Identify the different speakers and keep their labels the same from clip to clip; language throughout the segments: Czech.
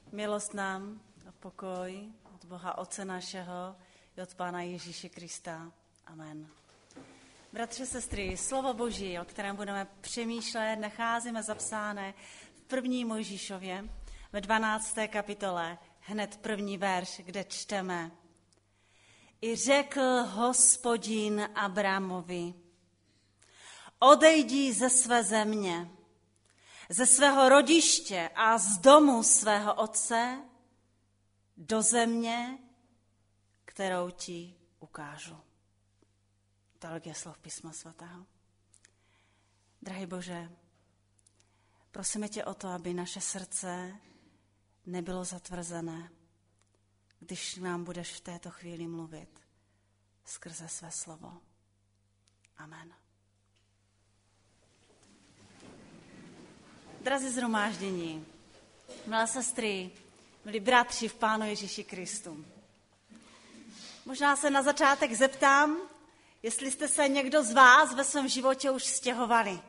Speaker 1: Milost nám a pokoj od Boha Otce našeho i od Pána Ježíše Krista. Amen. Bratři, sestry, slovo Boží, o kterém budeme přemýšlet, nacházíme zapsáné v 1. Mojžíšově, ve 12. kapitole, hned první verš, kde čteme. I řekl Hospodin Abramovi, odejdi ze své země, ze svého rodiště a z domu svého otce do země, kterou ti ukážu. Tolik je slov Písma svatého. Drahý Bože, prosíme tě o to, aby naše srdce nebylo zatvrzené, když nám budeš v této chvíli mluvit skrze své slovo. Amen. Drazí shromáždění, milé sestry, milí bratři v Pánu Ježíši Kristu. Možná se na začátek zeptám, jestli jste se někdo z vás ve svém životě už stěhovali.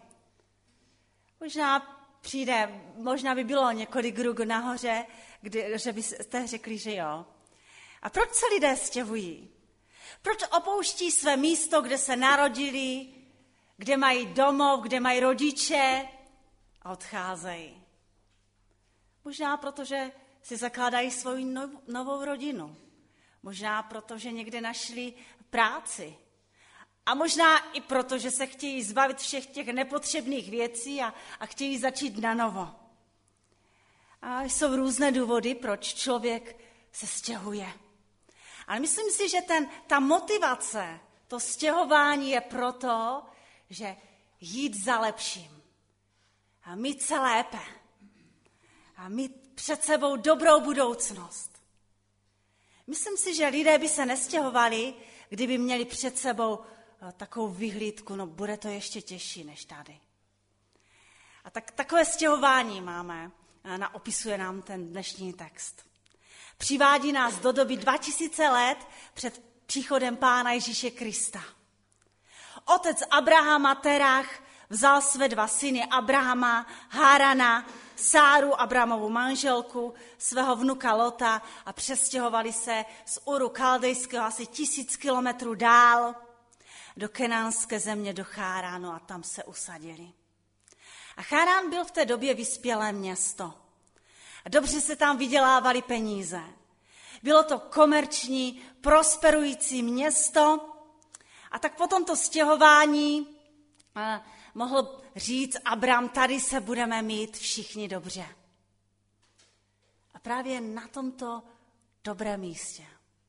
Speaker 1: Možná by bylo několik ruk nahoře, že byste řekli, že jo. A proč se lidé stěhují? Proč opouští své místo, kde se narodili, kde mají domov, kde mají rodiče a odcházejí? Možná protože si zakládají svoji novou rodinu. Možná proto, že někde našli práci. A možná i proto, že se chtějí zbavit všech těch nepotřebných věcí a chtějí začít na novo. A jsou různé důvody, proč člověk se stěhuje. Ale myslím si, že ta motivace, to stěhování je proto, že jít za lepším a mít se lépe a mít před sebou dobrou budoucnost. Myslím si, že lidé by se nestěhovali, kdyby měli před sebou takovou vyhlídku, no bude to ještě těžší než tady. A takové stěhování máme, opisuje nám ten dnešní text. Přivádí nás do doby 2000 let před příchodem Pána Ježíše Krista. Otec Abrahama Terach vzal své 2 syny Abrahama, Hárana, Sáru, Abrahamovu manželku, svého vnuka Lota a přestěhovali se z Uru Kaldejského asi 1000 kilometrů dál do kenánské země, do Cháránu a tam se usadili. A Chárán byl v té době vyspělé město. A dobře se tam vydělávali peníze. Bylo to komerční, prosperující město a tak po tomto stěhování mohl říct Abram, tady se budeme mít všichni dobře. A právě na tomto dobrém místě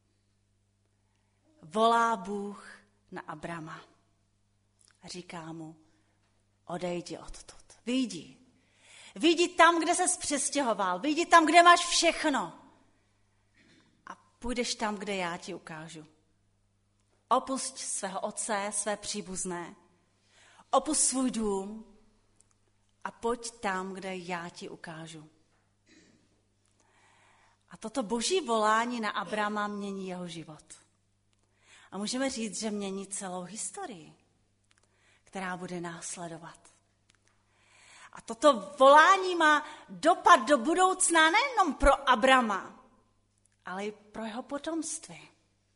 Speaker 1: volá Bůh na Abrama a říká mu, odejdi odtud, vyjdi tam, kde ses přestěhoval, vyjdi tam, kde máš všechno a půjdeš tam, kde já ti ukážu. Opusť svého otce, své příbuzné, opusť svůj dům a pojď tam, kde já ti ukážu. A toto boží volání na Abrama mění jeho život. A můžeme říct, že mění celou historii, která bude následovat. A toto volání má dopad do budoucna nejenom pro Abrama, ale i pro jeho potomství.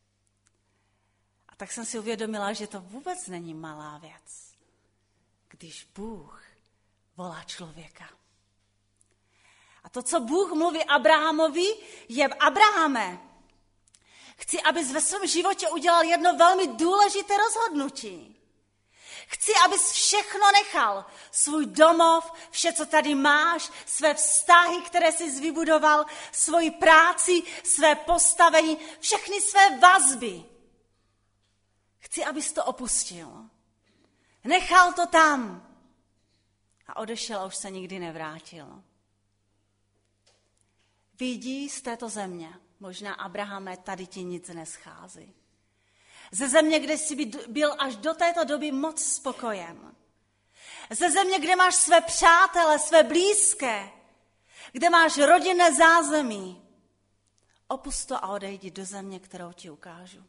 Speaker 1: A tak jsem si uvědomila, že to vůbec není malá věc, když Bůh volá člověka. A to, co Bůh mluví Abrahamovi, je Abrahame, chci, abys ve svém životě udělal jedno velmi důležité rozhodnutí. Chci, abys všechno nechal. Svůj domov, vše, co tady máš, své vztahy, které jsi vybudoval, svoji práci, své postavení, všechny své vazby. Chci, abys to opustil. Nechal to tam. A odešel a už se nikdy nevrátil. Vyjdi z této země. Možná, Abrahame, tady ti nic neschází. Ze země, kde jsi byl až do této doby moc spokojen. Ze země, kde máš své přátele, své blízké, kde máš rodinné zázemí. Opusť to a odejdi do země, kterou ti ukážu.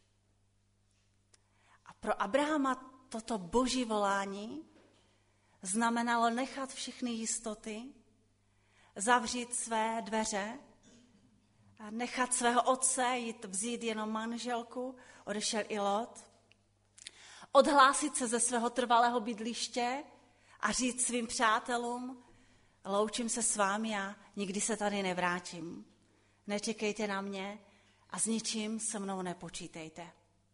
Speaker 1: A pro Abrahama toto boží volání znamenalo nechat všechny jistoty, zavřít své dveře, a nechat svého otce, jít vzít jenom manželku, odešel i Lot, odhlásit se ze svého trvalého bydliště a říct svým přátelům, loučím se s vámi a nikdy se tady nevrátím. Nečekejte na mě a s ničím se mnou nepočítejte.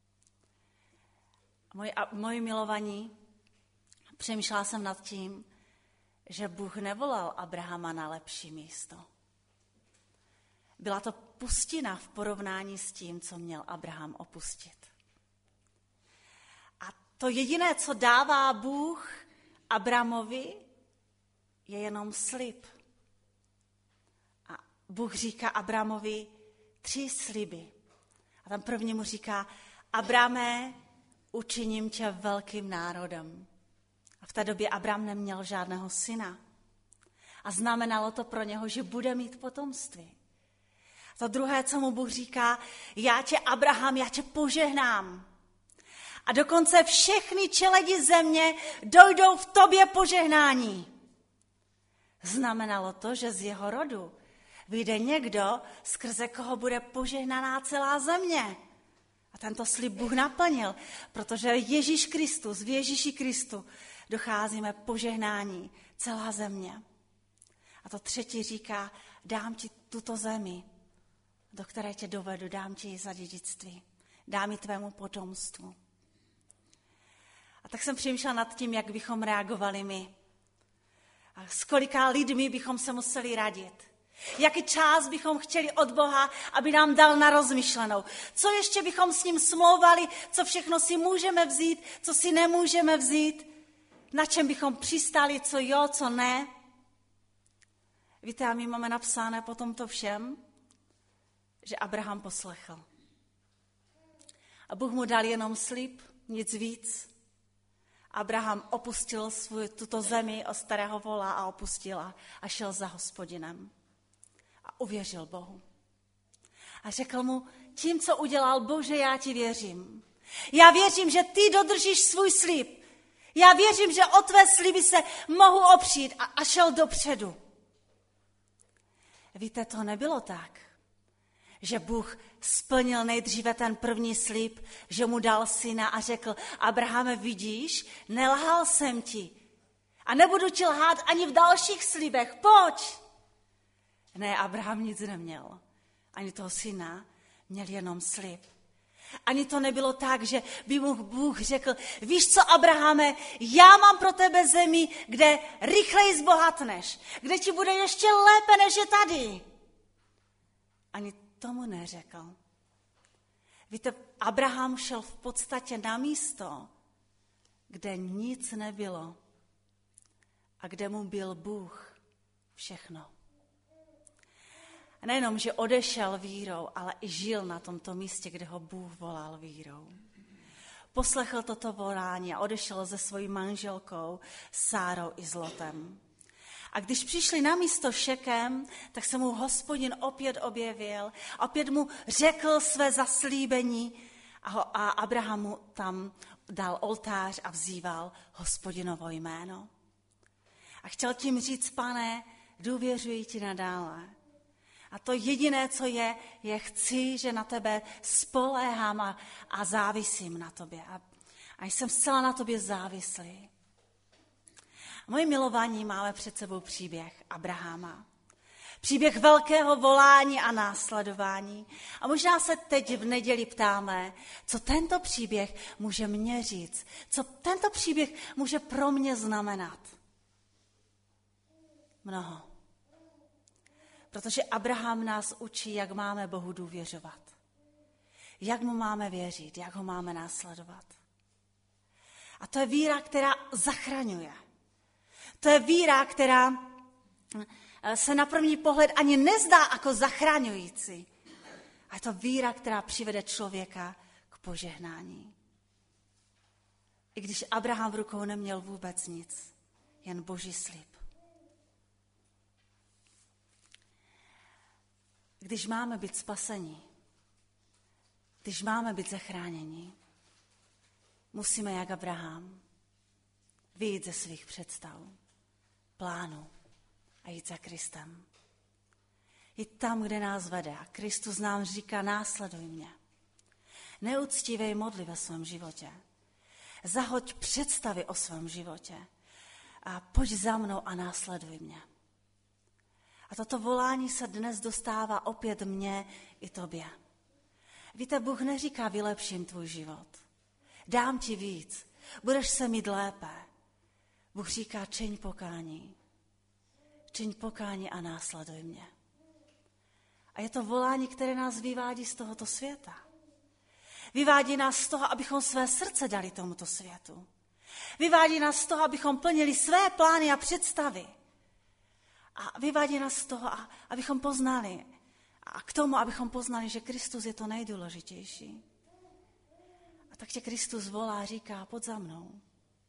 Speaker 1: Moji milovaní, přemýšlela jsem nad tím, že Bůh nevolal Abrahama na lepší místo. Byla to pustina v porovnání s tím, co měl Abraham opustit. A to jediné, co dává Bůh Abrahamovi, je jenom slib. A Bůh říká Abrahamovi 3 sliby. A tam první mu říká, Abrahame, učiním tě velkým národem. A v té době Abraham neměl žádného syna. A znamenalo to pro něho, že bude mít potomství. To druhé, co mu Bůh říká, já tě, Abraham, já tě požehnám. A dokonce všechny čeledi země dojdou v tobě požehnání. Znamenalo to, že z jeho rodu vyjde někdo, skrze koho bude požehnaná celá země. A tento slib Bůh naplnil, protože Ježíš Kristus, v Ježíši Kristu docházíme požehnání celá země. A to třetí říká, dám ti tuto zemi, do které tě dovedu, dám ti ji za dědictví, dám ji tvému potomstvu. A tak jsem přemýšlela nad tím, jak bychom reagovali my. A s kolika lidmi bychom se museli radit. Jaký čas bychom chtěli od Boha, aby nám dal na rozmyšlenou. Co ještě bychom s ním smlouvali, co všechno si můžeme vzít, co si nemůžeme vzít, na čem bychom přistáli, co jo, co ne. Víte, a my máme napsané po tomto všem, že Abraham poslechl. A Bůh mu dal jenom slib, nic víc. Abraham opustil tuto zemi od starého vola a opustil a šel za Hospodinem. A uvěřil Bohu. A řekl mu, tím, co udělal, Bože, já ti věřím. Já věřím, že ty dodržíš svůj slib. Já věřím, že o tvé sliby se mohu opřít a šel dopředu. Víte, to nebylo tak, že Bůh splnil nejdříve ten první slib, že mu dal syna a řekl, Abrahame, vidíš, nelhal jsem ti a nebudu ti lhát ani v dalších slibech, pojď. Ne, Abraham nic neměl, ani toho syna, měl jenom slib. Ani to nebylo tak, že by mu Bůh řekl, víš co, Abrahame, já mám pro tebe zemi, kde rychleji zbohatneš, kde ti bude ještě lépe, než je tady. Ani tomu neřekl. Víte, Abraham šel v podstatě na místo, kde nic nebylo a kde mu byl Bůh všechno. A nejenom, že odešel vírou, ale i žil na tomto místě, kde ho Bůh volal vírou. Poslechl toto volání a odešel se svojí manželkou Sárou i s Lotem. A když přišli na místo Šekem, tak se mu Hospodin opět objevil, opět mu řekl své zaslíbení a Abrahamu tam dal oltář a vzýval Hospodinovo jméno. A chtěl tím říct, Pane, důvěřuji ti nadále. A to jediné, co je chci, že na tebe spoléhám a závisím na tobě. A jsem zcela na tobě závislý. Moji milovaní, máme před sebou příběh Abrahama. Příběh velkého volání a následování. A možná se teď v neděli ptáme, co tento příběh může mě říct, co tento příběh může pro mě znamenat. Mnoho. Protože Abraham nás učí, jak máme Bohu důvěřovat. Jak mu máme věřit, jak ho máme následovat. A to je víra, která zachraňuje. To je víra, která se na první pohled ani nezdá jako zachraňující. A je to víra, která přivede člověka k požehnání. I když Abraham v rukou neměl vůbec nic, jen Boží slib. Když máme být spaseni, když máme být zachráněni, musíme, jak Abraham, vyjít ze svých představ, plánů a jít za Kristem. Jít tam, kde nás vede. A Kristus nám říká, následuj mě. Neuctívej modly ve svém životě. Zahoď představy o svém životě. A pojď za mnou a následuj mě. A toto volání se dnes dostává opět mně i tobě. Víte, Bůh neříká, vylepším tvůj život. Dám ti víc. Budeš se mít lépe. Bůh říká, čiň pokání. Čiň pokání a následuj mě. A je to volání, které nás vyvádí z tohoto světa. Vyvádí nás z toho, abychom své srdce dali tomuto světu. Vyvádí nás z toho, abychom plnili své plány a představy. A vyvádí nás z toho, abychom poznali. A k tomu, abychom poznali, že Kristus je to nejdůležitější. A tak tě Kristus volá a říká, pojď za mnou.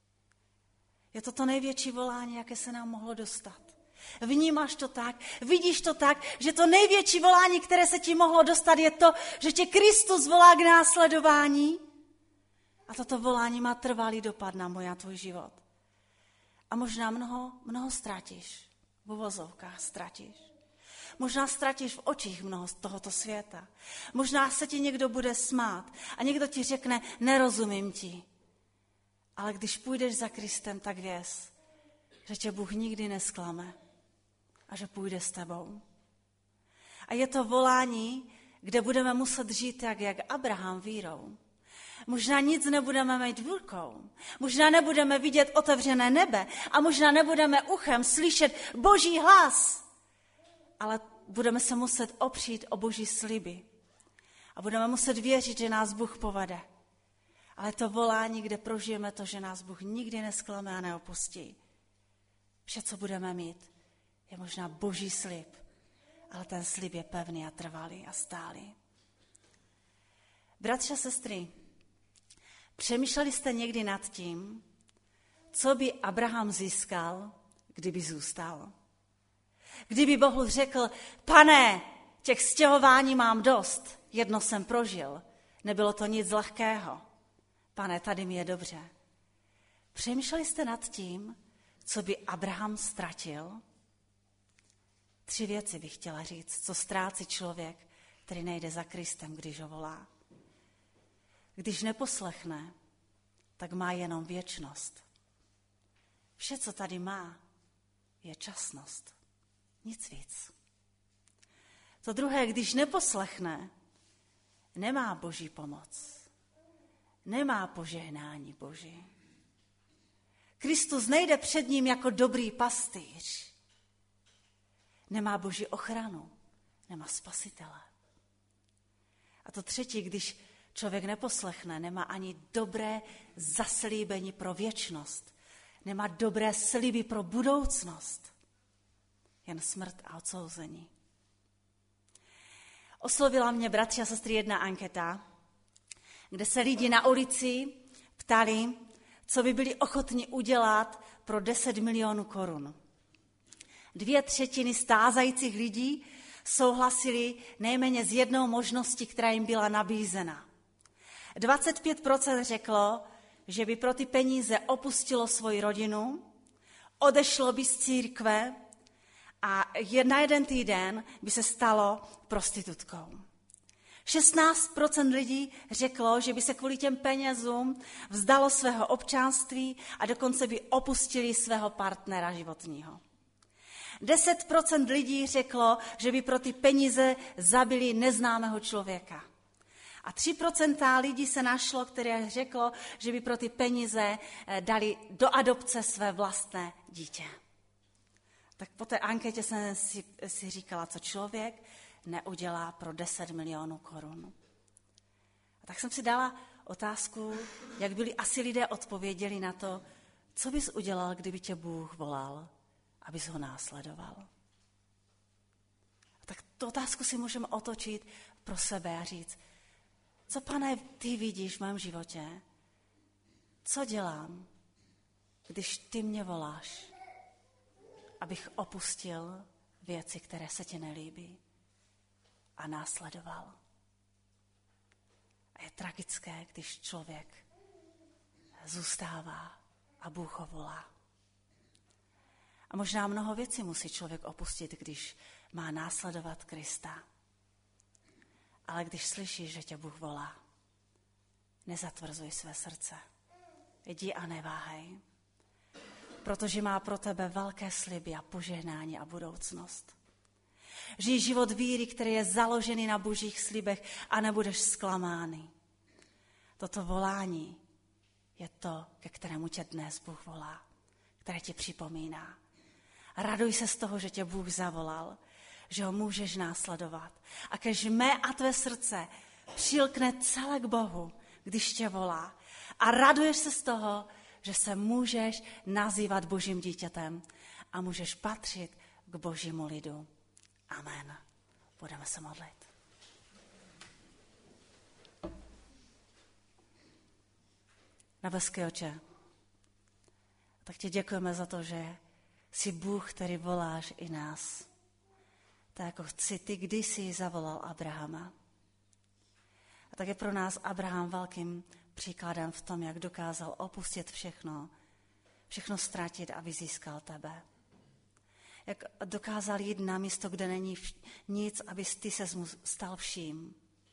Speaker 1: Je to největší volání, jaké se nám mohlo dostat. Vnímáš to tak, vidíš to tak, že to největší volání, které se ti mohlo dostat, je to, že tě Kristus volá k následování. A toto volání má trvalý dopad na můj a tvůj život. A možná mnoho ztratíš, v uvozovkách ztratíš. Možná ztratíš v očích mnoho z tohoto světa. Možná se ti někdo bude smát a někdo ti řekne, nerozumím ti. Ale když půjdeš za Kristem, tak věz, že tě Bůh nikdy nesklame a že půjde s tebou. A je to volání, kde budeme muset žít tak, jak Abraham vírou. Možná nic nebudeme mít v rukou, možná nebudeme vidět otevřené nebe a možná nebudeme uchem slyšet Boží hlas, ale budeme se muset opřít o Boží sliby a budeme muset věřit, že nás Bůh povede. Ale to volání, kde prožijeme to, že nás Bůh nikdy nesklame a neopustí. Vše, co budeme mít, je možná Boží slib, ale ten slib je pevný a trvalý a stálý. Bratři a sestry, přemýšleli jste někdy nad tím, co by Abraham získal, kdyby zůstal? Kdyby Bohu řekl, Pane, těch stěhování mám dost, jedno jsem prožil, nebylo to nic lehkého. Pane, tady mi je dobře. Přemýšleli jste nad tím, co by Abraham ztratil? 3 věci bych chtěla říct, co ztrácí člověk, který nejde za Kristem, když ho volá. Když neposlechne, tak má jenom věčnost. Vše, co tady má, je časnost. Nic víc. To druhé, když neposlechne, nemá Boží pomoc. Nemá požehnání Boží. Kristus nejde před ním jako dobrý pastýř. Nemá Boží ochranu. Nemá spasitele. A to třetí, když člověk neposlechne, nemá ani dobré zaslíbení pro věčnost. Nemá dobré sliby pro budoucnost. Jen smrt a odsouzení. Oslovila mě, bratři a sestry, jedna anketa, kde se lidi na ulici ptali, co by byli ochotni udělat pro 10 milionů korun. 2/3 stázajících lidí souhlasili nejméně s jednou možností, která jim byla nabízena. 25% řeklo, že by pro ty peníze opustilo svoji rodinu, odešlo by z církve a na jeden týden by se stalo prostitutkou. 16% lidí řeklo, že by se kvůli těm penězům vzdalo svého občanství a dokonce by opustili svého partnera životního. 10% lidí řeklo, že by pro ty peníze zabili neznámého člověka. A 3% lidí se našlo, které řeklo, že by pro ty peníze dali do adopce své vlastné dítě. Tak po té anketě jsem si říkala, co člověk neudělá pro 10 milionů korun. A tak jsem si dala otázku, jak byli asi lidé odpověděli na to, co bys udělal, kdyby tě Bůh volal, abys ho následoval. A tak tu otázku si můžeme otočit pro sebe a říct, co, Pane, ty vidíš v mém životě? Co dělám, když ty mě voláš, abych opustil věci, které se ti nelíbí a následoval? A je tragické, když člověk zůstává a Bůh ho volá. A možná mnoho věcí musí člověk opustit, když má následovat Krista. Ale když slyšíš, že tě Bůh volá, nezatvrzuj své srdce. Jdi a neváhej, protože má pro tebe velké sliby a požehnání a budoucnost. Žij život víry, který je založený na božích slibech a nebudeš zklamány. Toto volání je to, ke kterému tě dnes Bůh volá, které ti připomíná. Raduj se z toho, že tě Bůh zavolal, že ho můžeš následovat. A kež mé a tvé srdce přilkne celé k Bohu, když tě volá. A raduješ se z toho, že se můžeš nazývat Božím dítětem a můžeš patřit k Božímu lidu. Amen. Budeme se modlit. Nebeský Otče, tak ti děkujeme za to, že jsi Bůh, který voláš i nás. Tak jako chci ty kdysi zavolal Abrahama. A tak je pro nás Abraham velkým příkladem v tom, jak dokázal opustit všechno ztratit, aby získal tebe. Jak dokázal jít na místo, kde není nic, aby ty ses mu stal vším.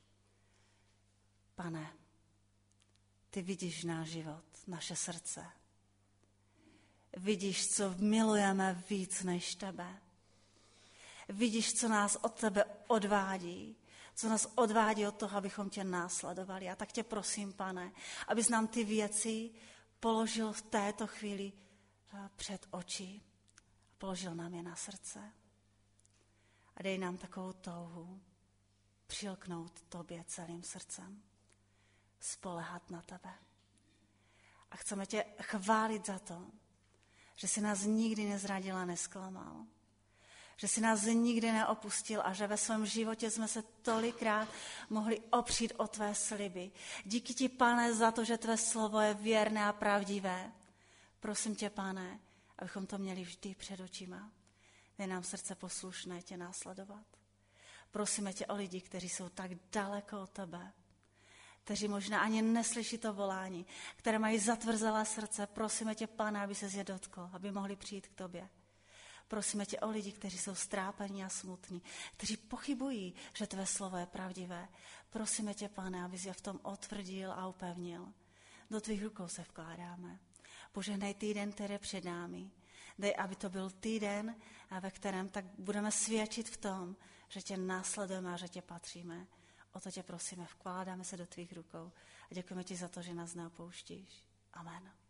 Speaker 1: Pane, ty vidíš náš život, naše srdce. Vidíš, co milujeme víc než tebe. Vidíš, co nás od tebe odvádí, co nás odvádí od toho, abychom tě následovali. A tak tě prosím, Pane, abys nám ty věci položil v této chvíli před oči. Položil nám je na srdce. A dej nám takovou touhu přilknout tobě celým srdcem. Spoléhat na tebe. A chceme tě chválit za to, že jsi nás nikdy nezradil a nesklamal. Že jsi nás nikdy neopustil a že ve svém životě jsme se tolikrát mohli opřít o tvé sliby. Díky ti, Pane, za to, že tvé slovo je věrné a pravdivé. Prosím tě, Pane, abychom to měli vždy před očima. Dej nám srdce poslušné tě následovat. Prosíme tě o lidi, kteří jsou tak daleko od tebe, kteří možná ani neslyší to volání, které mají zatvrzelé srdce. Prosíme tě, Pane, aby ses je dotkl, aby mohli přijít k tobě. Prosíme tě o lidi, kteří jsou strápení a smutní, kteří pochybují, že tvé slovo je pravdivé. Prosíme tě, Pane, abys je v tom otvrdil a upevnil. Do tvých rukou se vkládáme. Požehnej týden, který je před námi. Dej, aby to byl týden, ve kterém tak budeme svědčit v tom, že tě následujeme a že tě patříme. O to tě prosíme, vkládáme se do tvých rukou a děkujeme ti za to, že nás neopouštíš. Amen.